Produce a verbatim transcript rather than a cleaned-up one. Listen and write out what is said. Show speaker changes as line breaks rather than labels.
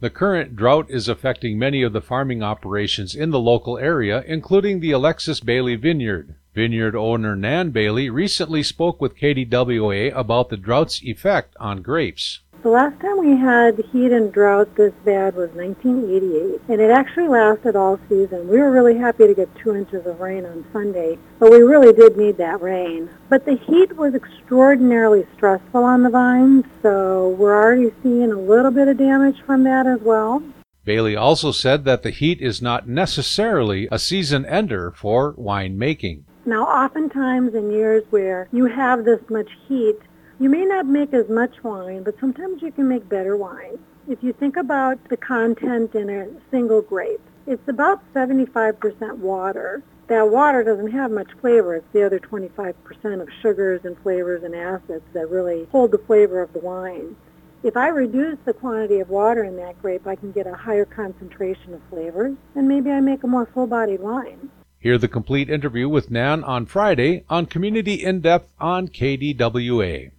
The current drought is affecting many of the farming operations in the local area, including the Alexis Bailey Vineyard. Vineyard owner Nan Bailey recently spoke with K D W A about the drought's effect on grapes.
The last time we had heat and drought this bad was nineteen eighty-eight, and it actually lasted all season. We were really happy to get two inches of rain on Sunday, but we really did need that rain. But the heat was extraordinarily stressful on the vines, so we're already seeing a little bit of damage from that as well.
Bailey also said that the heat is not necessarily a season ender for wine making.
Now, oftentimes in years where you have this much heat, you may not make as much wine, but sometimes you can make better wine. If you think about the content in a single grape, it's about seventy-five percent water. That water doesn't have much flavor. It's the other twenty-five percent of sugars and flavors and acids that really hold the flavor of the wine. If I reduce the quantity of water in that grape, I can get a higher concentration of flavors, and maybe I make a more full-bodied wine.
Hear the complete interview with Nan on Friday on Community In-Depth on K D W A.